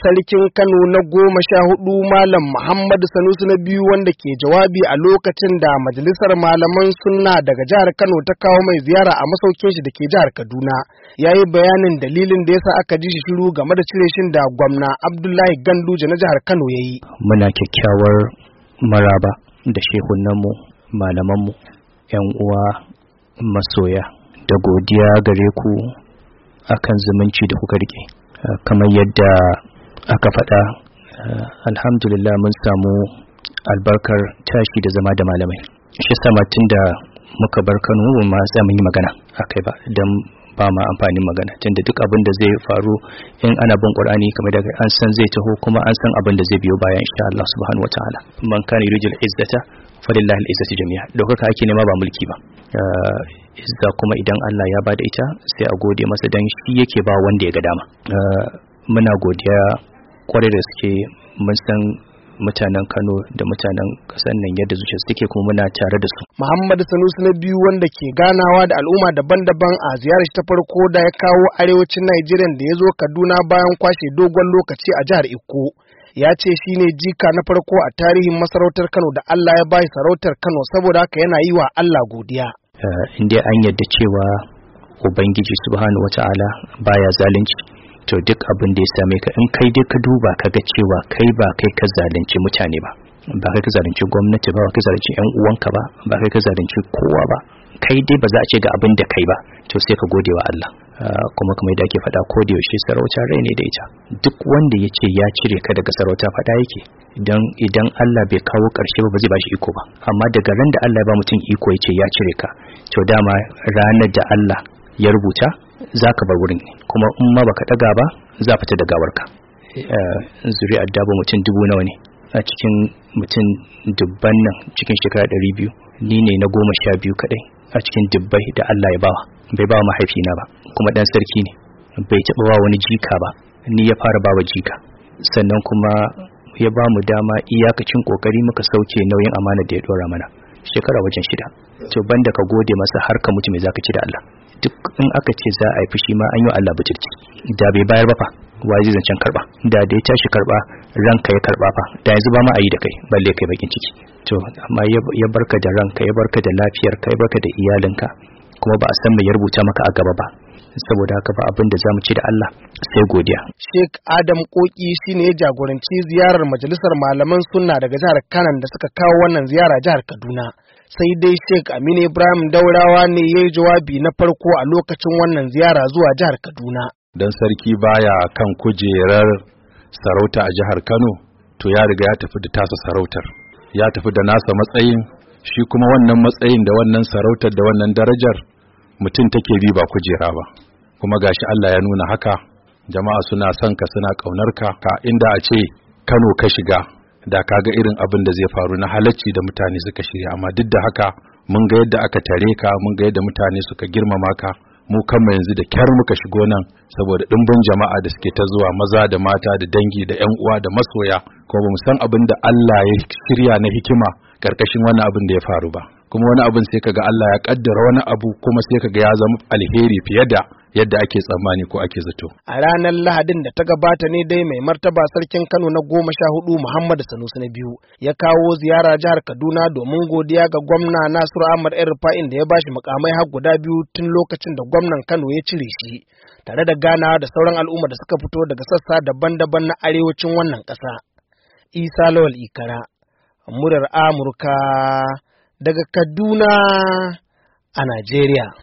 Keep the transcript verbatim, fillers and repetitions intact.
sarkin Kano na goma sha hudu Malam Muhammadu Sanusi na biyu wanda ke jawabi a lokacin da majalisar malaman sunna daga jihar Kano ta kawo mai ziyara a masaukin shi da ke jihar Kaduna ya yi bayanin dalilin da yasa aka ji shi shiru game da cire shin da gwamna Abdullahi Ganduje na jihar Kano ya yi. Muna kyakkyawar maraba da shehunanmu, malamanmu, 'yan uwa, masoya da godiya gare ku akan zumunci da kuka rike. Kamar yadda aka faɗa, alhamdulillah mun samu albarkar tashi da zama da malamai. Shi sama tun da muka bar Kano ma sai mun yi magana akai ba, dan ba ma amfanin magana, tunda duk abin da zai faru in ana bin Qur'ani kamar da an san zai taho, kuma an san abin da zai biyo bayan insha Allah subhanahu wataala. Man kana yurijul izzata falillahi al-izzatu jami'a. Dokaka ake nema ba mulki ba. Izza kuma idan Allah ya bada ita sai a gode masa, dan shi yake ba wanda ya ga dama. Muna godiya kwarai da suke, mun san mutanen Kano da mutanen kasan nan yadda zuciya suke, kuma muna tare da su. Muhammadu Sanusi na biyu wanda ke ganawa da al'umma daban-daban a ziyarar ta farko da ya kawo arewacin Najeriya da ya zo Kaduna bayan kwashe dogon lokaci a jihar Ikko, ya ce shine jika na farko a tarihin masarautar Kano da Allah ya bai sarautar Kano, saboda haka yana yi wa Allah godiya. Inda an yadda cewa Ubangiji subhanahu wata'ala baya zalunci, to duk abin da ya same ka, in kai dai ka duba ka ga cewa kai ba kai ka zalunci mutane ba, ba kai ka zalunci gwamnati ba, ba kai ka zalunci yan uwanka ba, ba kai ka zalunci kowa ba, kai dai ba za a ce ga abin da kai ba, to sai ka gode wa Allah. Kuma kamar yadda ake faɗa ko da yaushe sarauta rai ne da ita. Duk wanda ya ce ya cire ka daga sarauta faɗa yake, idan idan Allah bai kawo ƙarshe ba ba zai bashi iko ba. Amma daga ran da Allah ya ba mutum iko ya ce ya cire ka, to dama ranar da Allah ya rubuta za ka bar wurin, kuma in ma baka ɗaga ba za fita da gawarka. Zuri'ar dabo mutum dubu nawa ne a cikin mutum dubban nan, cikin shekara ɗari biyu ni ne na goma sha biyu kaɗai a cikin dubbai da Allah ya bawa. Bai bawa mahaifina ba, kuma ɗan sarki ne, bai taɓa ba wani jika ba, ni ya fara bawa jika. Sannan kuma ya ba mu dama iyakacin kokari muka sauke nauyin amana da ya dora mana shekara wajen shida. To banda ka gode masa har ka mutu, me zaka ci da Allah? Duk in aka ce za a yi fushi ma an yi Allah butulci. Da bai bayar ba fa, wai zai zancen karba? Da da ya tashi karba, ranka ya karba fa, da yanzu ba ma a yi da kai, balle kai bakin ciki. To amma ya barka da ranka, ya barka da lafiyarka, ya barka da iyalinka, kuma ba a san me ya rubuta maka a gaba ba. Saboda haka ba abin da zamu ci da Allah sai godiya. Sheikh Adam Koki shine ya jagoranci ziyarar majalisar malaman sunna daga jihar Kano da suka kawo wannan ziyara jihar Kaduna. Sai dai Sheikh Aminu Ibrahim Daurawa ne ya yi jawabi na farko a lokacin wannan ziyara zuwa jihar Kaduna. Dan sarki baya kan kujerar sarauta a jihar Kano, to ya riga ya tafi da tasa sarautar. Ya tafi da nasa matsayin, shi kuma wannan matsayin da wannan sarautar da wannan darajar mutum take bi ba kujera ba. Kuma gashi Allah ya nuna haka, jama'a suna son ka, suna kaunar ka, ka inda a ce Kano ka shiga da kaga irin abin da zai faru na halacci da mutane suka shirya. Amma duk da haka mun ga yadda aka tare ka, mun ga yadda mutane suka girmama ka. Mu kanmu yanzu da kyar muka shigo nan saboda dimbin jama'a da suke ta zuwa, maza da mata da dangi da ƴan uwa da masoya, kuma bamu san abin da Allah ya shirya na hikima karkashin wani abin da ya faru ba. Kuma wani abin sai kaga Allah ya kaddara wani abu, kuma sai kaga ya zama alheri fiye da yadda ake tsammani ko ake zato. A ranar Lahadin da ta gabata ne dai mai martaba sarkin Kano na goma sha hudu Muhammadu Sanusi na biyu ya kawo ziyara jihar Kaduna domin godiya ga gwamna Nasiru Ahmad El-Rufa'in da ya bashi mukamai har guda biyu tun lokacin da gwamnan Kano ya cire shi, tare da ganawa da sauran al'umma da suka fito daga sassa daban-daban na arewacin wannan ƙasa. Isa Lawal Ikara, murar Amurka daga Kaduna a Najeriya.